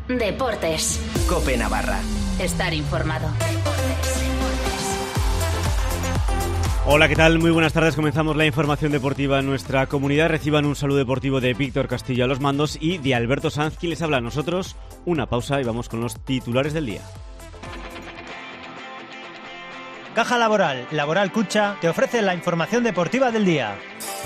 Deportes. COPE Navarra. Estar informado. Hola, ¿qué tal? Muy buenas tardes. Comenzamos la información deportiva en nuestra comunidad. Reciban un saludo deportivo de Víctor Castillo a los mandos y de Alberto Sanz, quien les habla a nosotros. Una pausa y vamos con los titulares del día. Caja Laboral, Laboral Cucha, te ofrece la información deportiva del día.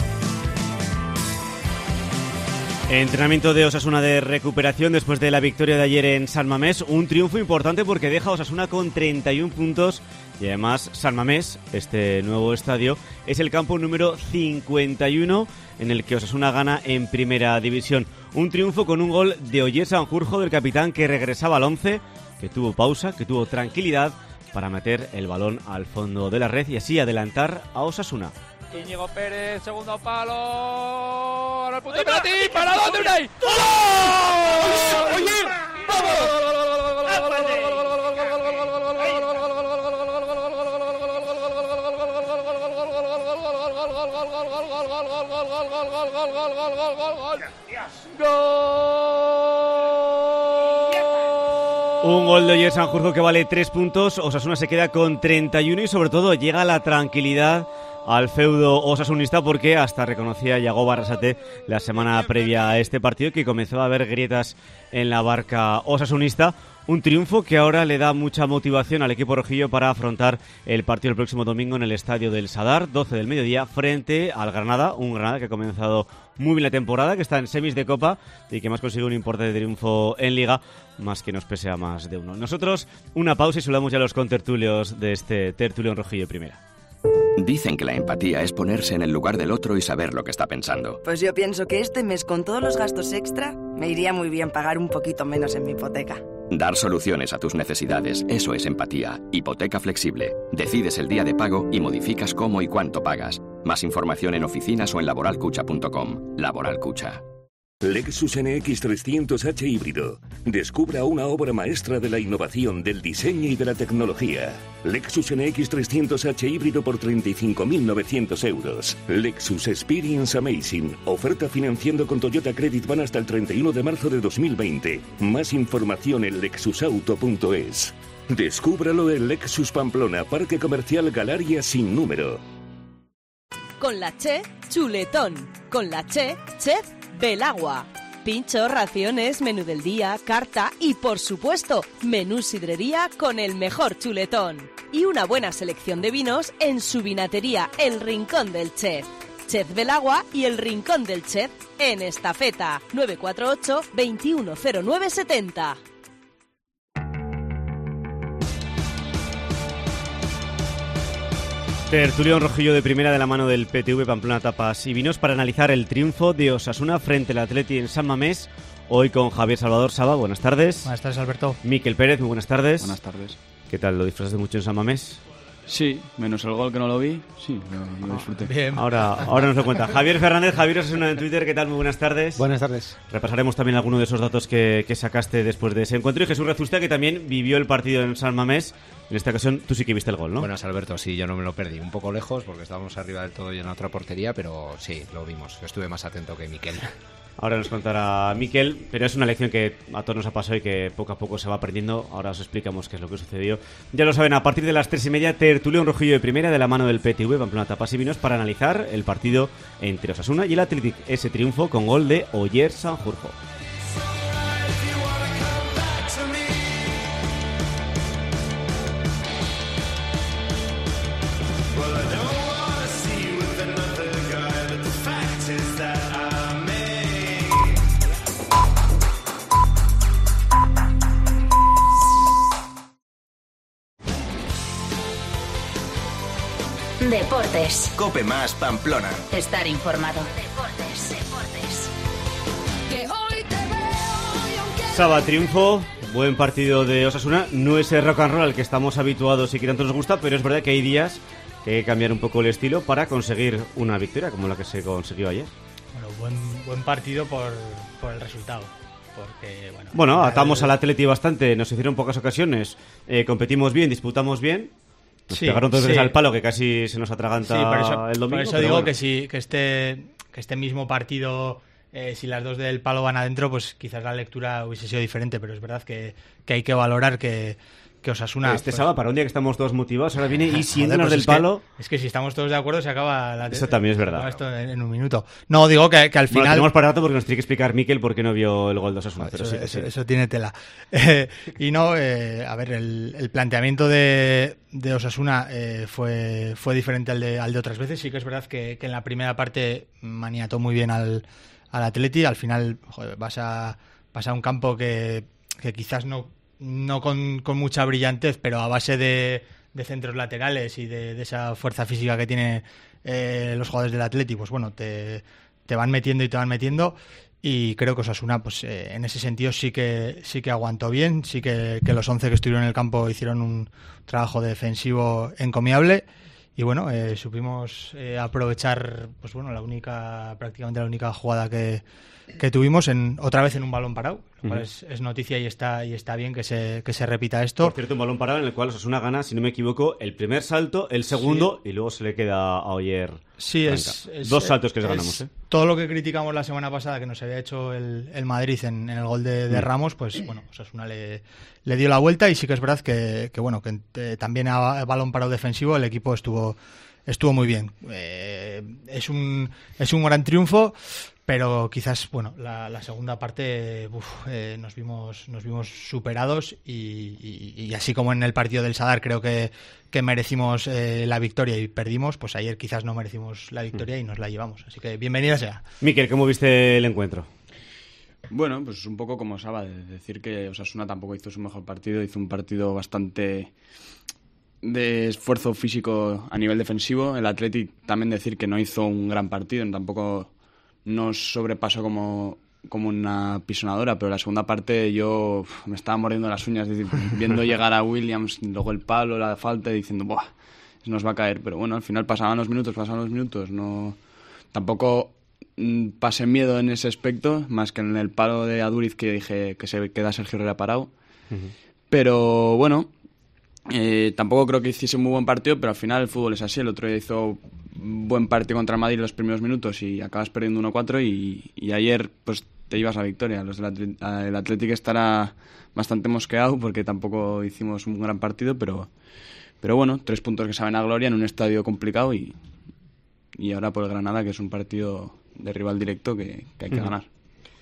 Entrenamiento de Osasuna de recuperación después de la victoria de ayer en San Mamés. Un triunfo importante porque deja a Osasuna con 31 puntos y además San Mamés, este nuevo estadio, es el campo número 51 en el que Osasuna gana en primera división. Un triunfo con un gol de Oyer Sanjurjo, del capitán, que regresaba al 11, que tuvo pausa, que tuvo tranquilidad para meter el balón al fondo de la red y así adelantar a Osasuna. Íñigo Pérez, segundo palo, ahora el punto de penalti, ¿para dónde, Unai? ¡Gol! ¡Oye! Un gol de Oyer Sanjurjo que vale 3 puntos. Osasuna se queda con 31 y sobre todo llega la tranquilidad al feudo osasunista, porque hasta reconocía Yago Arrasate la semana previa a este partido que comenzaba a haber grietas en la barca osasunista. Un triunfo que ahora le da mucha motivación al equipo rojillo para afrontar el partido el próximo domingo en el estadio del Sadar, 12 del mediodía, frente al Granada. Un Granada que ha comenzado muy bien la temporada, que está en semis de Copa y que más consigue un importante triunfo en Liga, más que nos pese a más de uno. Nosotros, una pausa y saludamos ya a los contertulios de este tertulión rojillo de primera. Dicen que la empatía es ponerse en el lugar del otro y saber lo que está pensando. Pues yo pienso que este mes, con todos los gastos extra, me iría muy bien pagar un poquito menos en mi hipoteca. Dar soluciones a tus necesidades, eso es empatía. Hipoteca flexible. Decides el día de pago y modificas cómo y cuánto pagas. Más información en oficinas o en laboralcucha.com. Laboral Cucha. Lexus NX 300H híbrido. Descubra una obra maestra de la innovación, del diseño y de la tecnología. Lexus NX 300H híbrido por 35.900 euros. Lexus Experience Amazing. Oferta financiando con Toyota Credit Van hasta el 31 de marzo de 2020. Más información en lexusauto.es. Descúbralo en Lexus Pamplona, Parque Comercial Galaria sin número. Con la Che, chuletón. Con la Che, chef Belagua. Pincho, raciones, menú del día, carta y, por supuesto, menú sidrería con el mejor chuletón. Y una buena selección de vinos en su vinatería El Rincón del Chef. Chef Belagua y El Rincón del Chef en Estafeta. 948 210970. Tertulión rojillo de primera de la mano del PTV Pamplona Tapas y Vinos para analizar el triunfo de Osasuna frente al Atleti en San Mamés. Hoy con Javier Salvador Saba, buenas tardes. Buenas tardes, Alberto. Miquel Pérez, muy buenas tardes. Buenas tardes. ¿Qué tal? ¿Lo disfrutaste mucho en San Mamés? Sí, menos el gol que no lo vi, sí, lo disfruté. Bien. Ahora nos lo cuenta. Javier Fernández, Javier Osasuna en Twitter, ¿qué tal? Muy buenas tardes. Buenas tardes. Repasaremos también algunos de esos datos que sacaste después de ese encuentro. Y Jesús Rezusta, que también vivió el partido en San Mamés. En esta ocasión tú sí que viste el gol, ¿no? Buenas, Alberto, sí, yo no me lo perdí. Un poco lejos porque estábamos arriba del todo y en la otra portería, pero sí, lo vimos. Estuve más atento que Miquel. Ahora nos contará Miquel, pero es una lección que a todos nos ha pasado y que poco a poco se va aprendiendo. Ahora os explicamos qué es lo que sucedió. Ya lo saben, a partir de las 3:30, tertulión rojillo de primera de la mano del PTV Pamplona Tapas y Vinos para analizar el partido entre Osasuna y el Athletic. Ese triunfo con gol de Oyer Sanjurjo. Deportes. COPE más Pamplona. Estar informado. Saba, triunfo, buen partido de Osasuna. No es el rock and roll al que estamos habituados y que tanto nos gusta, pero es verdad que hay días que hay que cambiar un poco el estilo para conseguir una victoria como la que se consiguió ayer. Bueno, buen partido por el resultado. Porque, bueno, atamos al Atleti bastante, nos hicieron pocas ocasiones, competimos bien, disputamos bien. Nos pegaron dos veces al palo, que casi se nos atraganta el domingo. Por eso digo que sí, que este mismo partido si las dos del palo van adentro, pues quizás la lectura hubiese sido diferente, pero es verdad que hay que valorar que Osasuna... sábado, para un día que estamos todos motivados, ahora viene y siendo pues del palo... Es que si estamos todos de acuerdo se acaba Eso también es verdad. Esto en un minuto. No, digo que al final... Bueno, tenemos para rato porque nos tiene que explicar Mikel por qué no vio el gol de Osasuna. Pero eso tiene tela. Y no, a ver, el planteamiento de Osasuna fue diferente al de otras veces. Sí que es verdad que en la primera parte maniató muy bien al Atleti. Al final, joder, vas a un campo que quizás no con mucha brillantez, pero a base de centros laterales y de esa fuerza física que tiene los jugadores del Atleti, pues bueno, te van metiendo y te van metiendo, y creo que Osasuna, pues en ese sentido sí que aguantó bien, sí que los 11 que estuvieron en el campo hicieron un trabajo defensivo encomiable, y bueno, supimos aprovechar, pues bueno, prácticamente la única jugada que tuvimos otra vez en un balón parado, lo cual es noticia y está bien que se repita esto. Por cierto, un balón parado en el cual Osasuna gana, si no me equivoco, el primer salto, el segundo, y luego se le queda a Oyer. Sí, dos saltos que ganamos. Todo lo que criticamos la semana pasada que nos había hecho el Madrid en el gol de Ramos, pues bueno, Osasuna le dio la vuelta, y sí que es verdad que bueno, que también a balón parado defensivo el equipo estuvo muy bien. Es un gran triunfo, pero quizás, bueno, la segunda parte nos vimos superados, y así como en el partido del Sadar creo que merecimos la victoria y perdimos, pues ayer quizás no merecimos la victoria y nos la llevamos. Así que bienvenida sea. Mikel, ¿cómo viste el encuentro? Bueno, pues un poco como Saba, de decir que Osasuna tampoco hizo su mejor partido, hizo un partido bastante de esfuerzo físico a nivel defensivo. El Athletic también decir que no hizo un gran partido, tampoco nos sobrepasó como una pisonadora, pero la segunda parte yo me estaba mordiendo las uñas viendo llegar a Williams, luego el palo, la falta, y diciendo, ¡buah!, nos va a caer. Pero bueno, al final pasaban los minutos, no tampoco pasé miedo en ese aspecto, más que en el palo de Aduriz, que dije que se queda Sergio Herrera parado. Pero bueno, tampoco creo que hiciese un muy buen partido, pero al final el fútbol es así. El otro día hizo buen partido contra el Madrid en los primeros minutos y acabas perdiendo 1-4, y ayer pues te ibas a la victoria. El Athletic estará bastante mosqueado porque tampoco hicimos un gran partido, pero bueno, 3 puntos que saben a gloria en un estadio complicado, y ahora por el Granada, que es un partido de rival directo que hay que ganar.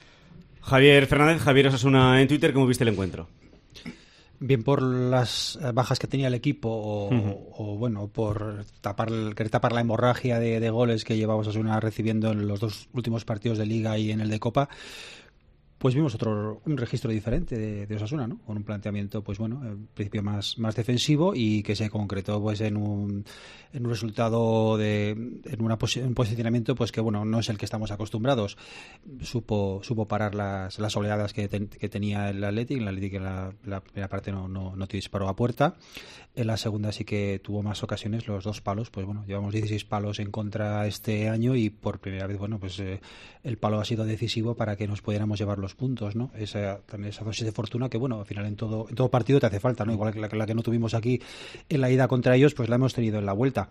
Javier Fernández, Javier Osasuna en Twitter, ¿cómo viste el encuentro? Bien por las bajas que tenía el equipo o bueno, por querer tapar la hemorragia de goles que llevaba Osasuna recibiendo en los 2 últimos partidos de Liga y en el de Copa, pues vimos un registro diferente de Osasuna, ¿no? Con un planteamiento, pues bueno, en principio más defensivo, y que se concretó pues en un resultado en un posicionamiento pues que bueno, no es el que estamos acostumbrados. Supo parar las oleadas que tenía el Athletic. El Athletic en la primera parte no te disparó a puerta. En la segunda sí que tuvo más ocasiones, los 2 palos, pues bueno, llevamos 16 palos en contra este año, y por primera vez, bueno, pues el palo ha sido decisivo para que nos pudiéramos llevar los puntos, ¿no? Esa dosis de fortuna que, bueno, al final en todo partido te hace falta, ¿no? Igual que la que no tuvimos aquí en la ida contra ellos, pues la hemos tenido en la vuelta.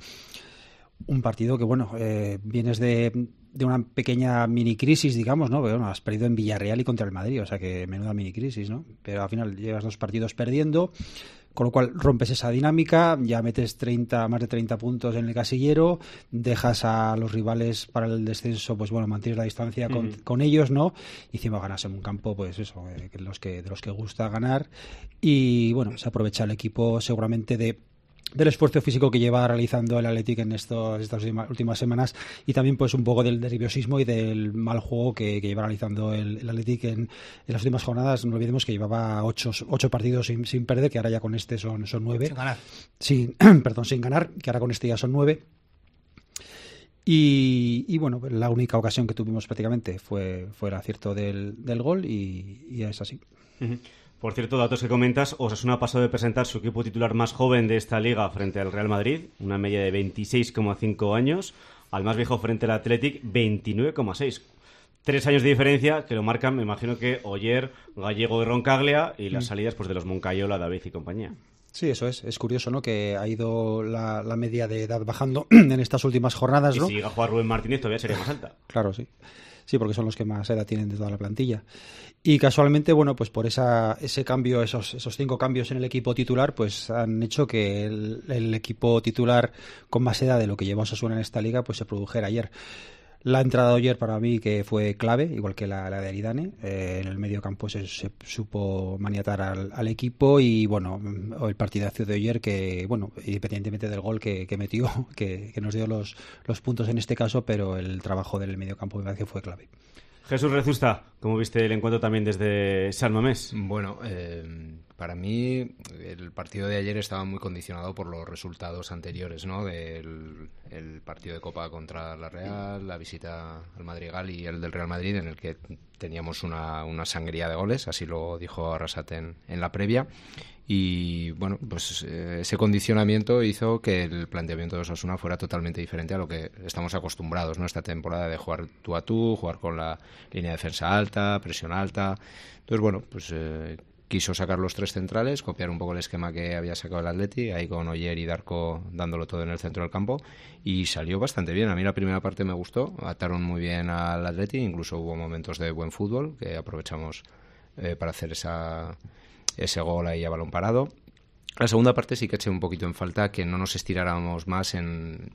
Un partido que, bueno, vienes de una pequeña mini crisis, digamos, ¿no? Pero bueno, has perdido en Villarreal y contra el Madrid, o sea que menuda mini crisis, ¿no? Pero al final llevas 2 partidos perdiendo, con lo cual rompes esa dinámica, ya metes más de 30 puntos en el casillero, dejas a los rivales para el descenso, pues bueno, mantienes la distancia con ellos, ¿no? Y encima ganas en un campo, pues eso, de los que gusta ganar, y bueno, se aprovecha el equipo seguramente del esfuerzo físico que lleva realizando el Athletic en estas últimas semanas, y también pues un poco del nerviosismo y del mal juego que lleva realizando el Athletic en las últimas jornadas. No olvidemos que llevaba 8 partidos sin perder, que ahora ya con este son 9. Sin ganar. Sin ganar, que ahora con este ya son 9. Y bueno, la única ocasión que tuvimos prácticamente fue el acierto del gol, y es así. Por cierto, datos que comentas, Osasuna ha pasado de presentar su equipo titular más joven de esta liga frente al Real Madrid, una media de 26,5 años, al más viejo frente al Athletic, 29,6. 3 años de diferencia que lo marcan, me imagino que Oyer, Gallego y Roncaglia, y las salidas pues de los Moncayola, David y compañía. Sí, eso es curioso, ¿no? Que ha ido la media de edad bajando en estas últimas jornadas, ¿no? Y si llega a jugar Rubén Martínez todavía sería más alta. Claro, sí. Sí, porque son los que más edad tienen de toda la plantilla. Y casualmente, bueno, pues por ese cambio, esos 5 cambios en el equipo titular, pues han hecho que el equipo titular con más edad de lo que lleva Osasuna en esta liga, pues se produjera ayer. La entrada de ayer para mí que fue clave, igual que la de Aridane. En el medio campo se supo maniatar al equipo y bueno, el partidazo de ayer que, bueno, independientemente del gol que metió, que nos dio los puntos en este caso, pero el trabajo del medio campo me parece que fue clave. Jesús Rezusta, ¿cómo viste el encuentro también desde San Mamés? Bueno, para mí el partido de ayer estaba muy condicionado por los resultados anteriores, ¿no? El partido de Copa contra la Real, la visita al Madrigal y el del Real Madrid, en el que teníamos una sangría de goles, así lo dijo Arrasate en la previa. Y bueno, pues ese condicionamiento hizo que el planteamiento de Osasuna fuera totalmente diferente a lo que estamos acostumbrados, ¿no? Esta temporada de jugar tú a tú, jugar con la línea de defensa alta, presión alta. Entonces, bueno, pues quiso sacar los 3 centrales, copiar un poco el esquema que había sacado el Atleti, ahí con Oyer y Darko dándolo todo en el centro del campo, y salió bastante bien. A mí la primera parte me gustó, ataron muy bien al Atleti, incluso hubo momentos de buen fútbol que aprovechamos para hacer ese gol ahí a balón parado. La segunda parte sí que eché un poquito en falta que no nos estiráramos más en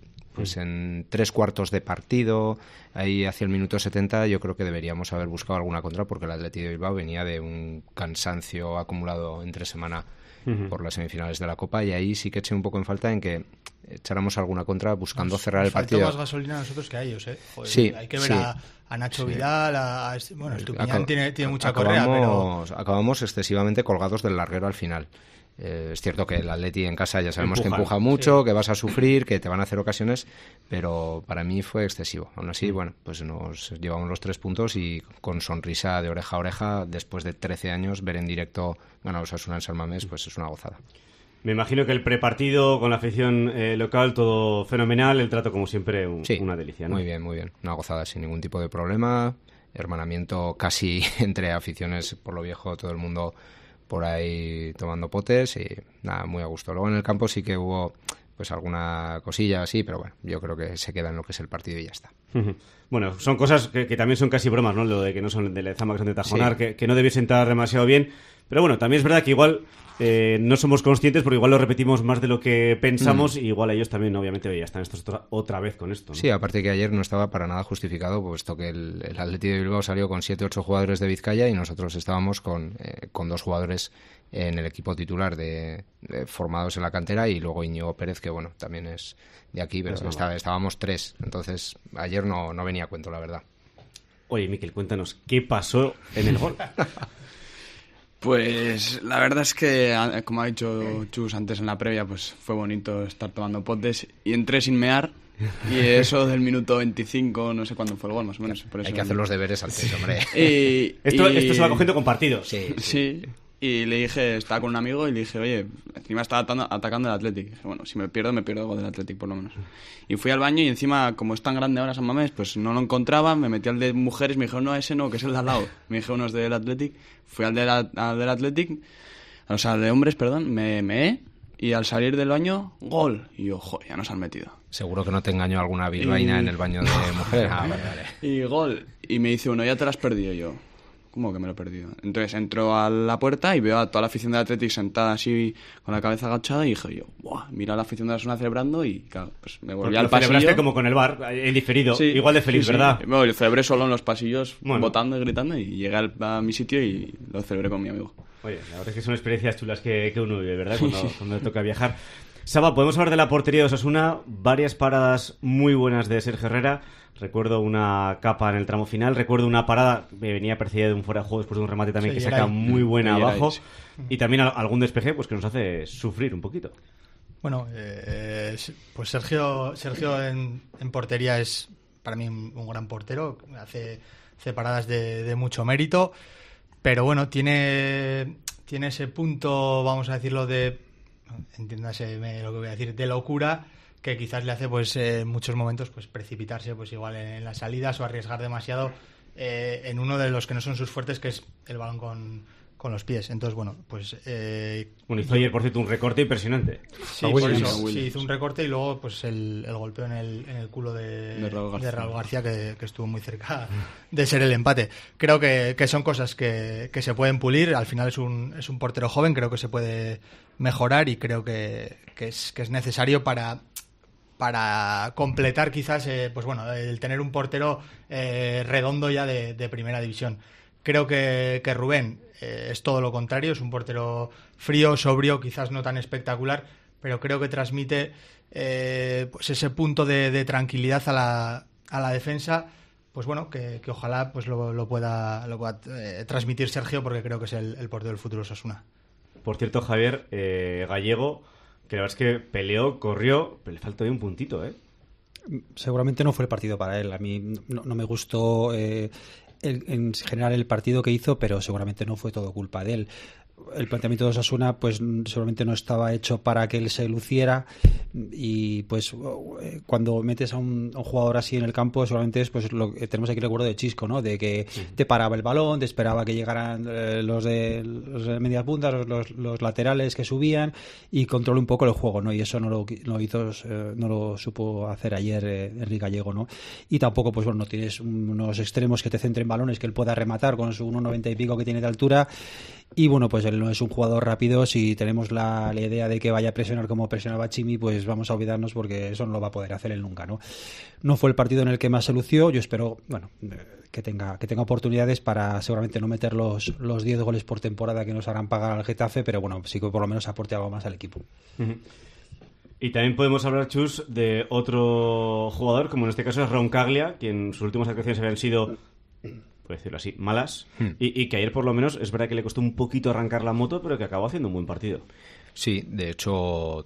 3/4 de partido, ahí hacia el minuto 70 yo creo que deberíamos haber buscado alguna contra, porque el Atleti de Bilbao venía de un cansancio acumulado entre semana por las semifinales de la Copa, y ahí sí que eché un poco en falta en que echáramos alguna contra buscando cerrar el partido. Nos faltó más gasolina a nosotros que a ellos, ¿eh? Joder, sí, hay que ver sí. a Nacho Vidal, bueno, Estupiñán tiene mucha correa, pero acabamos excesivamente colgados del larguero al final. Es cierto que el Atleti en casa ya sabemos que empuja mucho, sí, que vas a sufrir, que te van a hacer ocasiones, pero para mí fue excesivo. Aún así, bueno, pues nos llevamos los 3 puntos y con sonrisa de oreja a oreja, después de 13 años, ver en directo ganar Osasuna en San Mamés, pues es una gozada. Me imagino que el prepartido con la afición local, todo fenomenal, el trato como siempre una delicia, ¿no? Muy bien, una gozada sin ningún tipo de problema, hermanamiento casi entre aficiones, por lo viejo, todo el mundo por ahí tomando potes y nada, muy a gusto. Luego en el campo sí que hubo pues alguna cosilla así, pero bueno, yo creo que se queda en lo que es el partido y ya está. Bueno, son cosas que también son casi bromas, ¿no? Lo de que no son de Lezama, que son de Tajonar, sí, que no debiesen estar demasiado bien, pero bueno, también es verdad que igual no somos conscientes porque igual lo repetimos más de lo que pensamos y igual ellos también, obviamente, ya están estos otra vez con esto, ¿no? Sí, aparte que ayer no estaba para nada justificado, puesto que el Atleti de Bilbao salió con 7-8 jugadores de Vizcaya y nosotros estábamos con 2 jugadores en el equipo titular formados en la cantera, y luego Íñigo Pérez, que bueno, también es de aquí, pero estábamos 3, entonces ayer no venía a cuento, la verdad. Oye, Miquel, cuéntanos, ¿qué pasó en el gol? Pues la verdad es que, como ha dicho Chus antes en la previa, pues fue bonito estar tomando potes y entré sin mear, y eso del minuto 25, no sé cuándo fue el gol, más o menos. Por eso hay que hacer los deberes antes, hombre. Esto se va cogiendo con partidos. Sí. Y le dije, estaba con un amigo y le dije, oye, encima estaba atacando el Athletic. Dije, bueno, si me pierdo el gol del Athletic, por lo menos. Y fui al baño y encima, como es tan grande ahora San Mamés, pues no lo encontraba. Me metí al de mujeres, me dijeron, no, ese no, que es el de al lado. Me dijeron, uno es del Athletic. Fui al del Athletic, o sea, al de hombres, perdón, me meé. Y al salir del baño, gol. Y yo, joder, ya nos han metido. Seguro que no te engañó alguna bilbaína en el baño de mujeres. Vale. Y gol. Y me dice uno, ya te lo has perdido. Yo, ¿cómo que me lo he perdido? Entonces entro a la puerta y veo a toda la afición del Athletic sentada así con la cabeza agachada y dije yo, ¡buah! Mira a la afición de la Osasuna celebrando y claro, pues me volví al pasillo. Lo celebraste como con el bar, en diferido, sí, igual de feliz, sí, ¿verdad? Sí. Bueno, yo celebré solo en los pasillos, votando y gritando, y llegué a mi sitio y lo celebré con mi amigo. Oye, la verdad es que son experiencias chulas que uno vive, ¿verdad? Cuando le toca viajar. Saba, podemos hablar de la portería de Osasuna, varias paradas muy buenas de Sergio Herrera. Recuerdo una capa en el tramo final, recuerdo una parada que venía precedida de un fuera de juego después de un remate también que saca muy buena abajo, y también algún despeje pues que nos hace sufrir un poquito. Bueno, pues Sergio en portería es para mí un gran portero, hace paradas de mucho mérito, pero bueno, tiene ese punto, vamos a decirlo, entiéndase lo que voy a decir, de locura, que quizás le hace pues en muchos momentos pues precipitarse pues igual en las salidas o arriesgar demasiado en uno de los que no son sus fuertes, que es el balón con los pies. Entonces, bueno, pues... hizo ayer, por cierto, un recorte impresionante. Sí, por eso, sí, hizo un recorte y luego pues el golpeo en el culo de Raúl García, que estuvo muy cerca de ser el empate. Creo que son cosas que se pueden pulir. Al final es un portero joven, creo que se puede mejorar y creo que es necesario para completar quizás pues bueno, el tener un portero redondo ya de primera división. Creo que Rubén es todo lo contrario, es un portero frío, sobrio, quizás no tan espectacular, pero creo que transmite pues ese punto de tranquilidad a la defensa, pues bueno, que ojalá pues lo pueda transmitir Sergio, porque creo que es el portero del futuro Osasuna. Por cierto, Javier, Gallego, que la verdad es que peleó, corrió, pero le faltó ahí un puntito, ¿eh? Seguramente no fue el partido para él. A mí no me gustó en general el partido que hizo, pero seguramente no fue todo culpa de él. El planteamiento de Osasuna pues seguramente no estaba hecho para que él se luciera, y pues cuando metes a un jugador así en el campo seguramente es pues tenemos aquí el recuerdo de Chisco, ¿no? De que te paraba el balón, te esperaba que llegaran los de media punta, los laterales que subían, y controló un poco el juego, ¿no? Y eso no lo supo hacer ayer Enrique Gallego, ¿no? Y tampoco pues bueno, no tienes unos extremos que te centren balones, que él pueda rematar con su 1,90 y pico que tiene de altura. Y bueno, pues él no es un jugador rápido. Si tenemos la idea de que vaya a presionar como presionaba Chimi, pues vamos a olvidarnos, porque eso no lo va a poder hacer él nunca, ¿no? No fue el partido en el que más se lució. Yo espero, bueno, que tenga oportunidades para seguramente no meter los 10 goles por temporada que nos harán pagar al Getafe, pero bueno, sí que por lo menos aporte algo más al equipo. Uh-huh. Y también podemos hablar, Chus, de otro jugador, como en este caso es Roncaglia, quien sus últimas actuaciones habían sido, por decirlo así, malas, y que ayer por lo menos es verdad que le costó un poquito arrancar la moto, pero que acabó haciendo un buen partido. Sí, de hecho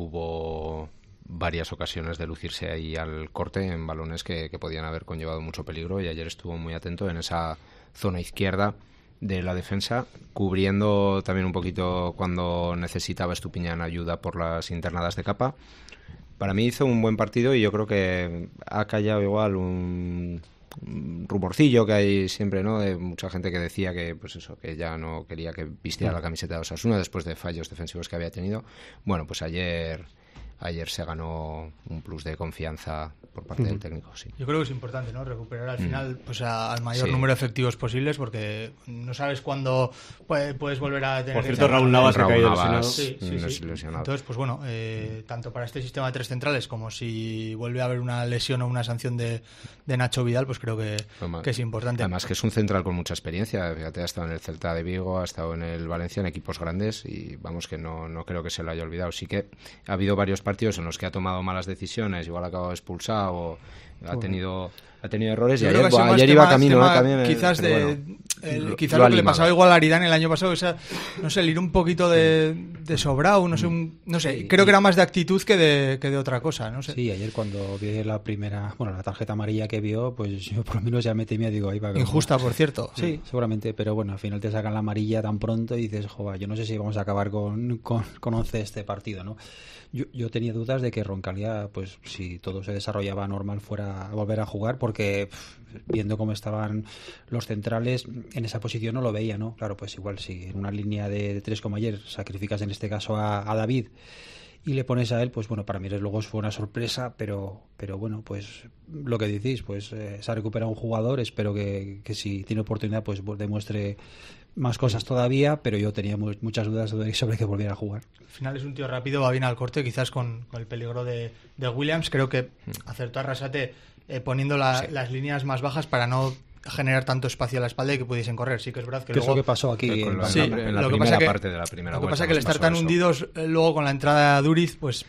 tuvo varias ocasiones de lucirse ahí al corte en balones que podían haber conllevado mucho peligro, y ayer estuvo muy atento en esa zona izquierda de la defensa, cubriendo también un poquito cuando necesitaba Estupiñán ayuda por las internadas de capa. Para mí hizo un buen partido, y yo creo que ha callado igual un rumorcillo que hay siempre, ¿no? De mucha gente que decía que pues eso, que ya no quería que vistiera la camiseta de Osasuna después de fallos defensivos que había tenido. Bueno, pues ayer se ganó un plus de confianza por parte del técnico, sí. Yo creo que es importante, ¿no? Recuperar al final pues al mayor número de efectivos posibles, porque no sabes cuándo puedes volver a tener... Por cierto, Raúl Navas ha caído lesionado. Sí. Entonces, pues bueno, tanto para este sistema de tres centrales como si vuelve a haber una lesión o una sanción de Nacho Vidal, pues creo que es importante. Además que es un central con mucha experiencia. Fíjate, ha estado en el Celta de Vigo, ha estado en el Valencia, en equipos grandes, y vamos, que no creo que se lo haya olvidado. Sí que ha habido varios partidos en los que ha tomado malas decisiones, igual ha acabado expulsado, o ha tenido errores, y ayer iba camino también. Quizás quizás lo que le pasaba igual a Aridane el año pasado, no sé, el ir un poquito de sobrado, no sé, creo que era más de actitud que de otra cosa, no sé. Sí, ayer cuando vi la tarjeta amarilla que vio, pues yo por lo menos ya me temía, digo, ahí va. Injusta, por cierto. Sí, seguramente, pero bueno, al final te sacan la amarilla tan pronto y dices, joder, yo no sé si vamos a acabar con 11 este partido, ¿no? Yo tenía dudas de que Roncaglia, pues si todo se desarrollaba normal, fuera a volver a jugar, porque viendo cómo estaban los centrales en esa posición no lo veía, ¿no? Claro, pues igual si en una línea de 3 como ayer sacrificas en este caso a David y le pones a él, pues bueno, para mí desde luego fue una sorpresa, pero bueno, pues lo que decís, pues se ha recuperado un jugador, espero que si tiene oportunidad pues demuestre más cosas todavía, pero yo tenía muchas dudas sobre que volviera a jugar. Al final es un tío rápido, va bien al corte, quizás con el peligro de Williams. Creo que acertó a Arrasate poniendo las líneas más bajas para no generar tanto espacio a la espalda y que pudiesen correr. Sí que es verdad que luego... Eso que pasó aquí en la primera parte de la primera vuelta. Lo que pasa es que el estar tan hundidos luego con la entrada de Duriz, pues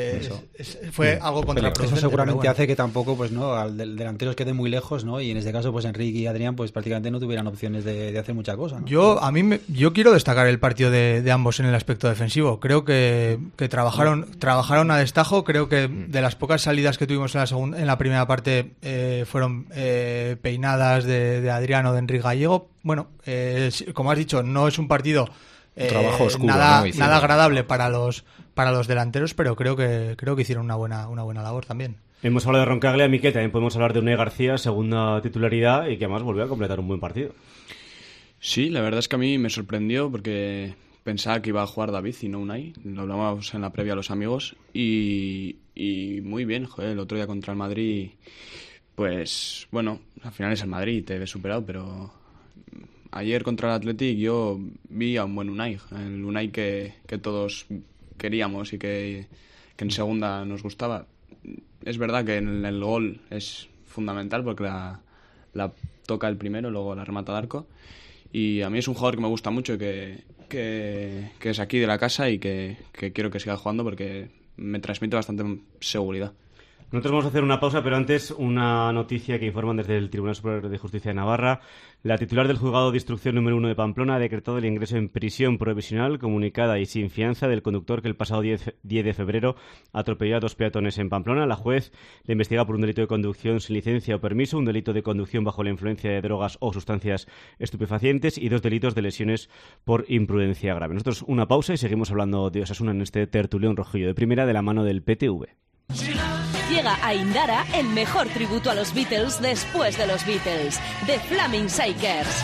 fue algo contraproducente. Eso seguramente hace que tampoco, pues no, al delanteros quede muy lejos, ¿no? Y en este caso, pues Enrique y Adrián, pues prácticamente no tuvieran opciones de hacer mucha cosa, ¿no? Yo quiero destacar el partido de ambos en el aspecto defensivo. Creo que trabajaron a destajo. Creo que de las pocas salidas que tuvimos en la primera parte fueron peinadas de Adrián o de Enrique Gallego. Bueno, como has dicho, no es un partido trabajo oscuro, nada agradable para los delanteros, pero creo que hicieron una buena labor también. Hemos hablado de Roncaglia, Miquel, también podemos hablar de Unai García, segunda titularidad, y que además volvió a completar un buen partido. Sí, la verdad es que a mí me sorprendió porque pensaba que iba a jugar David y no Unai. Lo hablábamos en la previa a los amigos y muy bien, joder, el otro día contra el Madrid, pues bueno, al final es el Madrid y te ves superado, pero ayer contra el Athletic yo vi a un buen Unai, el Unai que todos queríamos y que en segunda nos gustaba. Es verdad que en el gol es fundamental porque la toca el primero, luego la remata de arco. Y a mí es un jugador que me gusta mucho y que es aquí de la casa y que quiero que siga jugando porque me transmite bastante seguridad. Nosotros vamos a hacer una pausa, pero antes una noticia que informan desde el Tribunal Superior de Justicia de Navarra. La titular del Juzgado de Instrucción número 1 de Pamplona ha decretado el ingreso en prisión provisional comunicada y sin fianza del conductor que el pasado 10 de febrero atropelló a 2 peatones en Pamplona. La juez le investiga por un delito de conducción sin licencia o permiso, un delito de conducción bajo la influencia de drogas o sustancias estupefacientes y 2 delitos de lesiones por imprudencia grave. Nosotros una pausa y seguimos hablando de Osasuna en este tertulión rojillo de primera de la mano del PTV. Llega a Indara el mejor tributo a los Beatles después de los Beatles, The Flaming Shakers.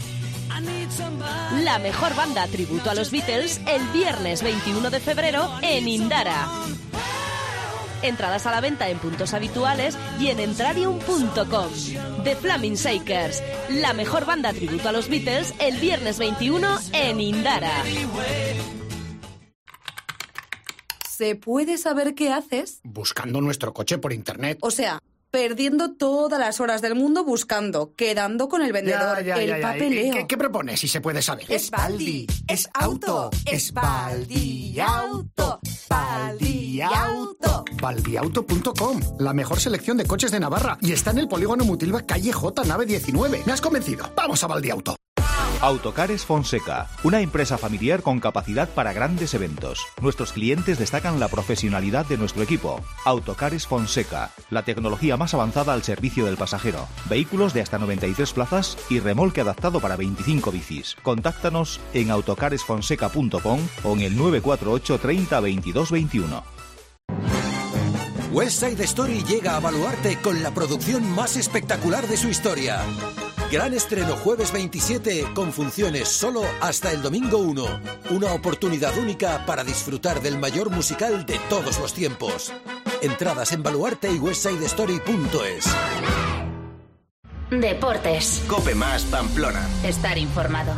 La mejor banda tributo a los Beatles el viernes 21 de febrero en Indara. Entradas a la venta en puntos habituales y en entradium.com. The Flaming Shakers, la mejor banda tributo a los Beatles el viernes 21 en Indara. ¿Se puede saber qué haces? Buscando nuestro coche por internet. O sea, perdiendo todas las horas del mundo buscando, quedando con el vendedor, el papeleo. ¿Qué propones si se puede saber? Es Baldi, es auto, es Baldi Auto, Baldi Auto. Baldiauto.com, la mejor selección de coches de Navarra. Y está en el polígono Mutilva, calle J, nave 19. Me has convencido. Vamos a Baldi Auto. Autocares Fonseca, una empresa familiar con capacidad para grandes eventos. Nuestros clientes destacan la profesionalidad de nuestro equipo. Autocares Fonseca, la tecnología más avanzada al servicio del pasajero. Vehículos de hasta 93 plazas y remolque adaptado para 25 bicis. Contáctanos en autocaresfonseca.com o en el 948 30 22 21. West Side Story llega a Baluarte con la producción más espectacular de su historia. Gran estreno jueves 27 con funciones solo hasta el domingo 1. Una oportunidad única para disfrutar del mayor musical de todos los tiempos. Entradas en Baluarte y westsidestory.es. Deportes. Cope Más Pamplona. Estar informado.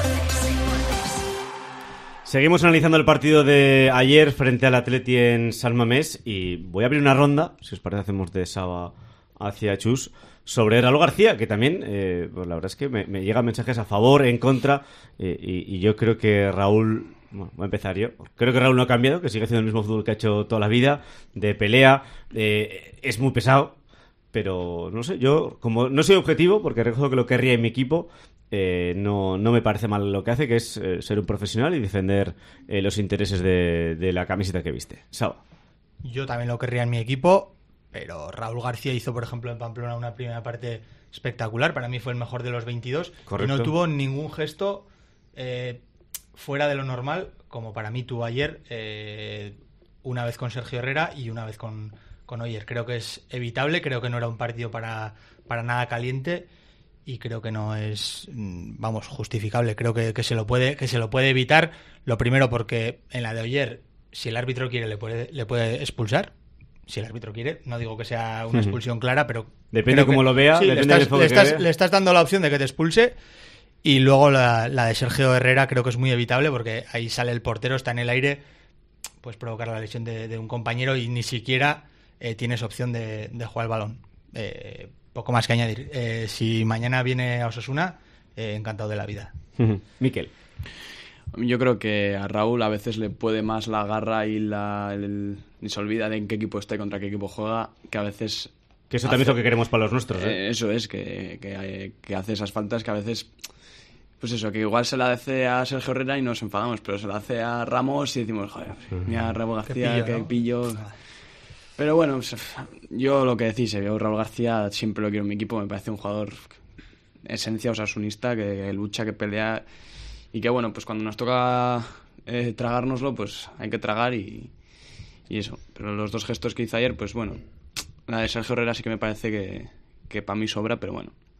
Seguimos analizando el partido de ayer frente al Atleti en San Mamés y voy a abrir una ronda, si os parece hacemos de Saba hacia Chus, sobre Raúl García, que también, pues la verdad es que me llegan mensajes a favor, en contra, y yo creo que Raúl, bueno, voy a empezar yo, creo que Raúl no ha cambiado, que sigue haciendo el mismo fútbol que ha hecho toda la vida, de pelea, es muy pesado, pero no sé, yo como no soy objetivo, porque reconozco que lo querría en mi equipo, no me parece mal lo que hace, que es ser un profesional y defender los intereses de la camiseta que viste. Saba. Yo también lo querría en mi equipo, pero Raúl García hizo, por ejemplo, en Pamplona una primera parte espectacular. Para mí fue el mejor de los 22. Correcto. Y no tuvo ningún gesto fuera de lo normal, como para mí tuvo ayer, una vez con Sergio Herrera y una vez con Oyer. Creo que es evitable, creo que no era un partido para nada caliente y creo que no es, justificable. Creo que se lo puede evitar. Lo primero porque en la de Oyer, si el árbitro quiere, le puede expulsar. Si el árbitro quiere, no digo que sea una expulsión clara, pero depende de cómo lo vea, sí, depende del enfoque que vea. Le estás dando la opción de que te expulse. Y luego la de Sergio Herrera creo que es muy evitable porque ahí sale el portero, está en el aire, puedes provocar la lesión de un compañero y ni siquiera tienes opción de jugar el balón. Poco más que añadir. Si mañana viene a Osasuna, encantado de la vida. Miquel. Yo creo que a Raúl a veces le puede más la garra y ni se olvida de en qué equipo está y contra qué equipo juega, que a veces... Que eso también es lo que queremos para los nuestros, ¿eh? Eso es, que hace esas faltas que a veces... Pues eso, que igual se la hace a Sergio Herrera y nos enfadamos, pero se la hace a Ramos y decimos, joder, mira Raúl García, qué pillo. Pero bueno, yo lo que decís, yo Raúl García siempre lo quiero en mi equipo, me parece un jugador esencia osasunista, que lucha, que pelea... Y que bueno, pues cuando nos toca tragárnoslo, pues hay que tragar y eso. Pero los dos gestos que hizo ayer, pues bueno, la de Sergio Herrera sí que me parece que para mí sobra, pero bueno.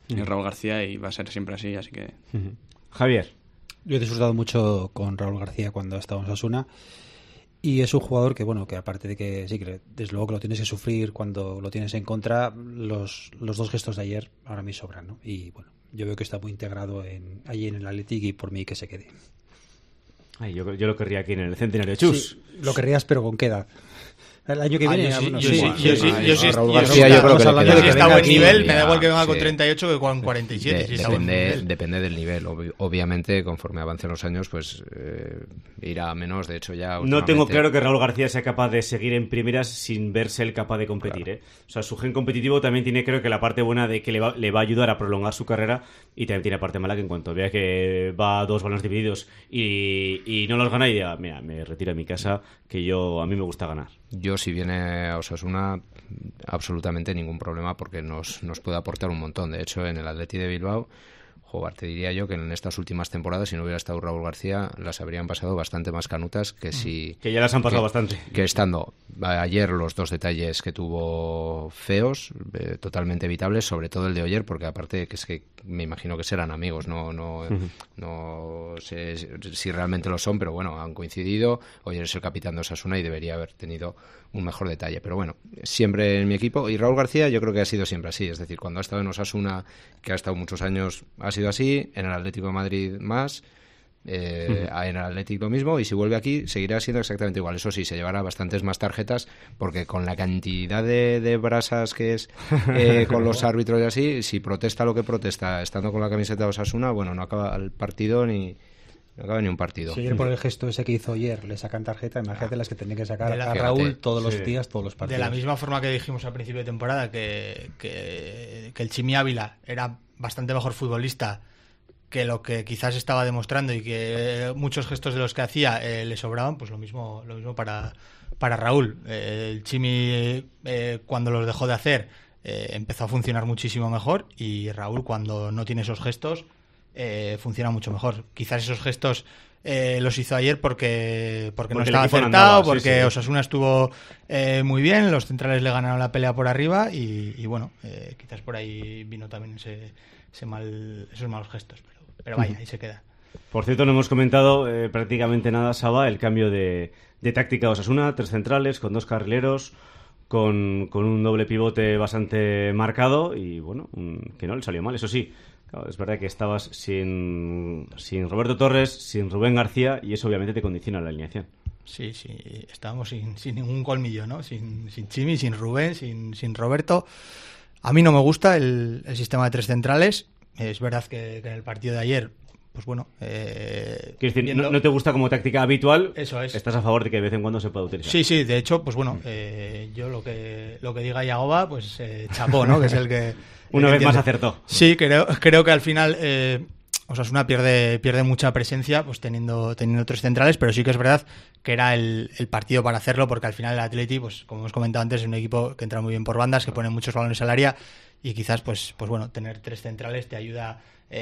y Raúl García, y va a ser siempre así, así que... Javier. Yo he disfrutado mucho con Raúl García cuando estaba en Osasuna, y es un jugador que, bueno, que aparte de que sí, que desde luego que lo tienes que sufrir cuando lo tienes en contra, los dos gestos de ayer ahora me sobran, ¿no? Y bueno, yo veo que está muy integrado allí en el Athletic, y por mí que se quede. Ay, yo lo querría aquí en el Centenario. Chus. Sí, lo querrías, pero ¿con qué edad? El año que viene. Yo sí. Raúl García, yo creo que está a buen nivel. Me da igual que venga con 38 que con 47. Depende del nivel. Obviamente, conforme avancen los años, pues irá a menos. De hecho, ya. No tengo claro que Raúl García sea capaz de seguir en primeras sin verse él capaz de competir. Claro. O sea, su gen competitivo también tiene, creo que la parte buena de que le va a ayudar a prolongar su carrera, y también tiene la parte mala que en cuanto vea que va a 2 balones divididos y no los gana, y diga, mira, me retiro a mi casa, que a mí me gusta ganar. Yo, si viene a Osasuna, absolutamente ningún problema, porque nos puede aportar un montón. De hecho, en el Athletic de Bilbao, te diría yo que en estas últimas temporadas, si no hubiera estado Raúl García, las habrían pasado bastante más canutas que si... Que ya las han pasado bastante. Que estando ayer los 2 detalles que tuvo feos, totalmente evitables, sobre todo el de Oyer, porque aparte que es que me imagino que serán amigos, no sé si realmente lo son, pero bueno, han coincidido. Oyer es el capitán de Osasuna y debería haber tenido un mejor detalle, pero bueno, siempre en mi equipo. Y Raúl García yo creo que ha sido siempre así, es decir, cuando ha estado en Osasuna, que ha estado muchos años, ha sido así, en el Atlético de Madrid más, en el Atlético lo mismo, y si vuelve aquí seguirá siendo exactamente igual. Eso sí, se llevará bastantes más tarjetas, porque con la cantidad de brasas que es con los árbitros y así, si protesta lo que protesta estando con la camiseta de Osasuna, bueno, no acaba el partido no acaba ni un partido. Si ayer por el gesto ese que hizo ayer le sacan tarjeta, imagínate las que tienen que sacar a Raúl todos los días, todos los partidos. De la misma forma que dijimos al principio de temporada que el Chimi Ávila era bastante mejor futbolista que lo que quizás estaba demostrando, y que muchos gestos de los que hacía le sobraban, pues lo mismo para Raúl. El Chimi, cuando los dejó de hacer, empezó a funcionar muchísimo mejor, y Raúl, cuando no tiene esos gestos, funciona mucho mejor. Quizás esos gestos los hizo ayer porque no estaba acertado, porque Osasuna estuvo muy bien, los centrales le ganaron la pelea por arriba, y bueno, quizás por ahí vino también esos malos gestos, pero vaya, ahí se queda. Por cierto, no hemos comentado prácticamente nada, Saba, el cambio de táctica de Osasuna: 3 centrales con 2 carrileros, con un doble pivote bastante marcado, y bueno, que no le salió mal. Eso sí, claro, es verdad que estabas sin Roberto Torres, sin Rubén García, y eso obviamente te condiciona la alineación. Sí, estábamos sin ningún colmillo, ¿no? Sin Chimi, sin Rubén, sin Roberto. A mí no me gusta el sistema de 3 centrales. Es verdad que en el partido de ayer, pues bueno... Quiero decir, no te gusta como táctica habitual. Eso es. Estás a favor de que de vez en cuando se pueda utilizar. Sí, de hecho, pues bueno, yo lo que diga Yagoba, pues chapó, ¿no? Que es el que... Una vez más acertó. Sí, creo que al final Osasuna pierde mucha presencia, pues teniendo 3 centrales, pero sí que es verdad que era el partido para hacerlo, porque al final el Atleti, pues como hemos comentado antes, es un equipo que entra muy bien por bandas, que pone muchos balones al área, y quizás pues bueno, tener 3 centrales te ayuda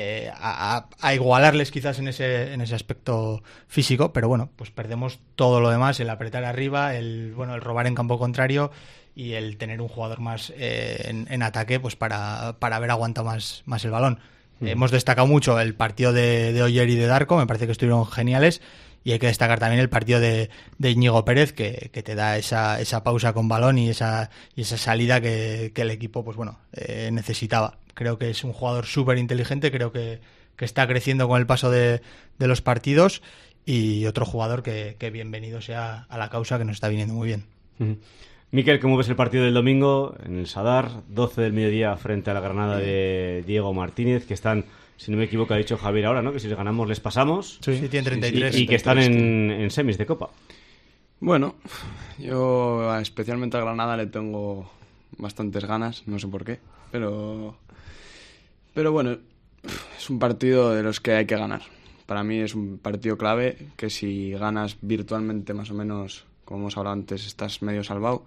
a igualarles quizás en ese aspecto físico, pero bueno, pues perdemos todo lo demás, el apretar arriba, el robar en campo contrario, y el tener un jugador más en ataque, pues para haber aguantado más el balón. Hemos destacado mucho el partido de Oyer y de Darko, me parece que estuvieron geniales, y hay que destacar también el partido de Íñigo Pérez, que te da esa pausa con balón y esa salida que el equipo pues bueno necesitaba. Creo que es un jugador súper inteligente, creo que está creciendo con el paso de los partidos, y otro jugador que bienvenido sea a la causa, que nos está viniendo muy bien. Miquel, ¿cómo ves el partido del domingo en el Sadar? 12 del mediodía frente a la Granada de Diego Martínez, que están, si no me equivoco, ha dicho Javier ahora, ¿no? Que si les ganamos les pasamos. Sí, tienen 33. Y que están en semis de Copa. Bueno, yo especialmente a Granada le tengo bastantes ganas, no sé por qué, pero bueno, es un partido de los que hay que ganar. Para mí es un partido clave, que si ganas virtualmente más o menos, como hemos hablado antes, estás medio salvado.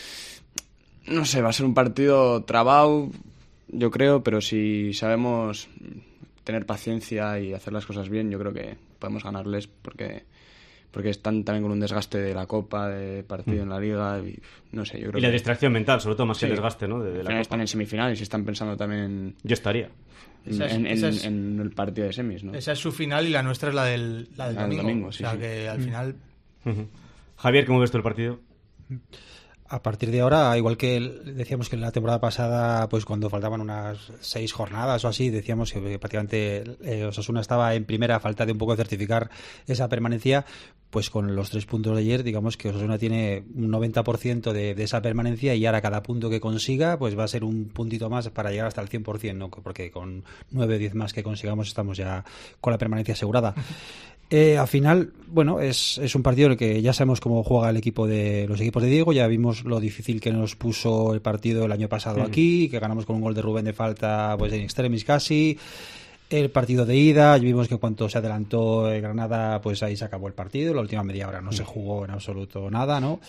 No sé, va a ser un partido trabado, yo creo, pero si sabemos tener paciencia y hacer las cosas bien, yo creo que podemos ganarles, porque porque están también con un desgaste de la Copa, de partido en la Liga, y no sé, yo creo y la distracción mental, sobre todo, más que el desgaste, ¿no? De la Copa. Están en semifinales y están pensando también yo estaría en el partido de semis, ¿no? Esa es su final y la nuestra es la del domingo. Sí, o sea que al final... Javier, ¿cómo ves tú el partido? A partir de ahora, igual que decíamos que en la temporada pasada, pues cuando faltaban unas 6 jornadas o así, decíamos que prácticamente Osasuna estaba en primera a falta de un poco de certificar esa permanencia, pues con los 3 puntos de ayer, digamos que Osasuna tiene un 90% de esa permanencia y ahora cada punto que consiga, pues va a ser un puntito más para llegar hasta el 100%, ¿no? Porque con 9 o 10 más que consigamos estamos ya con la permanencia asegurada. Al final, bueno, es un partido en el que ya sabemos cómo juega los equipos de Diego, ya vimos lo difícil que nos puso el partido el año pasado aquí, que ganamos con un gol de Rubén de falta, pues en extremis casi. El partido de ida, ya vimos que cuando se adelantó el Granada, pues ahí se acabó el partido, la última media hora no se jugó en absoluto nada, ¿no?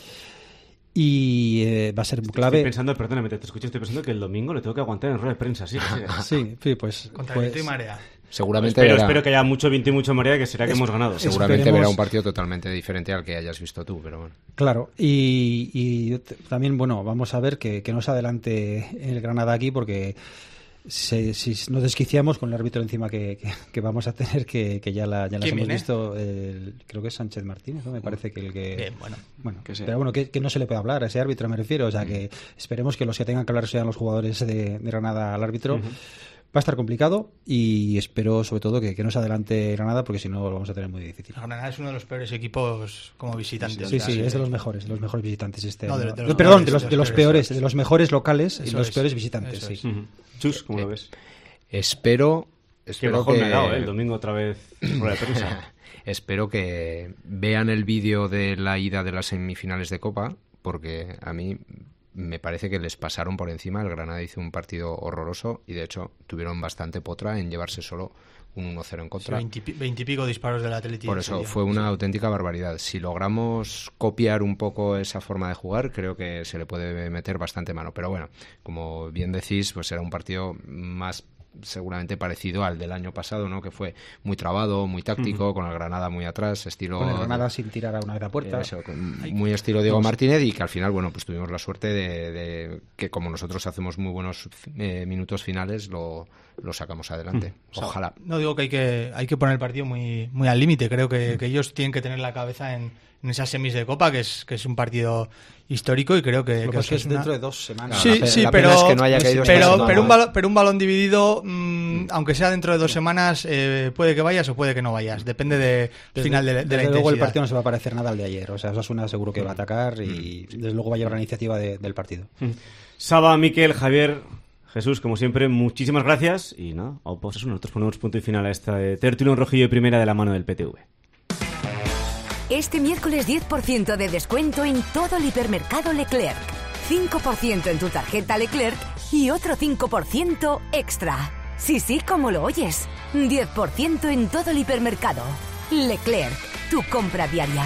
Y va a ser muy clave. Estoy pensando, perdóname, te escucho, estoy pensando que el domingo le tengo que aguantar en rueda de prensa, sí. Sí, pues... Contra viento y marea. Seguramente espero que haya mucho viento y mucho marea, que será que hemos ganado. Seguramente verá un partido totalmente diferente al que hayas visto tú, pero bueno. Claro, y también, bueno, vamos a ver que no se adelante el Granada aquí, porque si nos desquiciamos con el árbitro encima que vamos a tener, que ya las hemos visto, creo que es Sánchez Martínez, ¿no? Me parece que el que... Bien, bueno, pero bueno, que no se le puede hablar a ese árbitro, me refiero, o sea que esperemos que los que tengan que hablar sean los jugadores de Granada al árbitro. Va a estar complicado y espero sobre todo que no se adelante Granada, porque si no lo vamos a tener muy difícil. Granada es uno de los peores equipos como visitantes. Sí, es de los mejores visitantes este año. De los peores, de los mejores locales y los peores visitantes. Sí. Chus, ¿cómo lo ves? Espero que mejor me ha dado, el domingo otra vez rueda de prensa. Espero que vean el vídeo de la ida de las semifinales de Copa, porque a mí me parece que les pasaron por encima. El Granada hizo un partido horroroso y de hecho tuvieron bastante potra en llevarse solo un 1-0 en contra. 20 y pico disparos del Atlético. Por eso fue una auténtica barbaridad. Si logramos copiar un poco esa forma de jugar, creo que se le puede meter bastante mano. Pero bueno, como bien decís, pues era un partido más seguramente parecido al del año pasado, ¿no? Que fue muy trabado, muy táctico, con el Granada muy atrás, estilo... Con el Granada sin tirar a una vez a puerta. Eso, muy estilo Diego Martínez, y que al final, bueno, pues tuvimos la suerte de que como nosotros hacemos muy buenos minutos finales, lo sacamos adelante. Ojalá. No digo que hay que poner el partido muy al límite. Creo que ellos tienen que tener la cabeza en esas semis de Copa, que es un partido histórico, y creo que es dentro de 2 semanas. Sí, pero es que no haya caído pero un balón dividido, aunque sea dentro de 2 semanas, puede que vayas o puede que no vayas. Depende del final de la intensidad. Luego el partido no se va a parecer nada al de ayer. O sea, Osasuna seguro que va a atacar y desde luego va a llevar la iniciativa del partido. Saba, Miquel, Javier, Jesús, como siempre, muchísimas gracias. Y nada, nosotros ponemos punto y final a esta tertulia rojillo de primera de la mano del PTV. Este miércoles 10% de descuento en todo el hipermercado Leclerc. 5% en tu tarjeta Leclerc y otro 5% extra. Sí, como lo oyes. 10% en todo el hipermercado. Leclerc, tu compra diaria.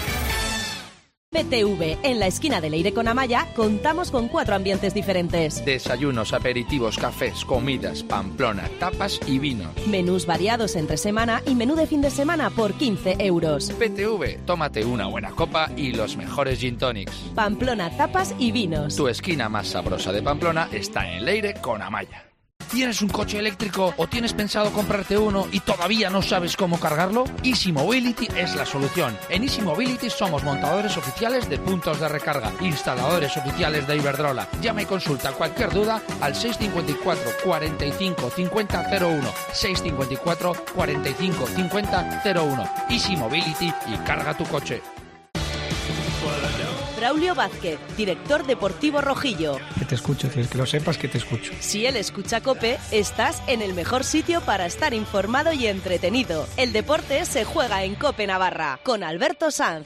PTV, en la esquina de Leire con Amaya, contamos con 4 ambientes diferentes. Desayunos, aperitivos, cafés, comidas, Pamplona, tapas y vinos. Menús variados entre semana y menú de fin de semana por 15 euros. PTV, tómate una buena copa y los mejores gin tonics. Pamplona, tapas y vinos. Tu esquina más sabrosa de Pamplona está en Leire con Amaya. ¿Tienes un coche eléctrico o tienes pensado comprarte uno y todavía no sabes cómo cargarlo? Easy Mobility es la solución. En Easy Mobility somos montadores oficiales de puntos de recarga, instaladores oficiales de Iberdrola. Llama y consulta cualquier duda al 654 45 50 01. 654 45 50 01. Easy Mobility y carga tu coche. Braulio Vázquez, director deportivo rojillo. Que te escucho, que lo sepas que te escucho. Si él escucha COPE, estás en el mejor sitio para estar informado y entretenido. El deporte se juega en COPE Navarra, con Alberto Sanz.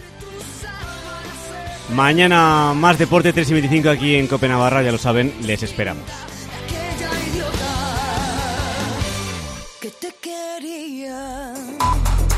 Mañana más deporte, 3:25 aquí en COPE Navarra, ya lo saben, les esperamos. Que te quería.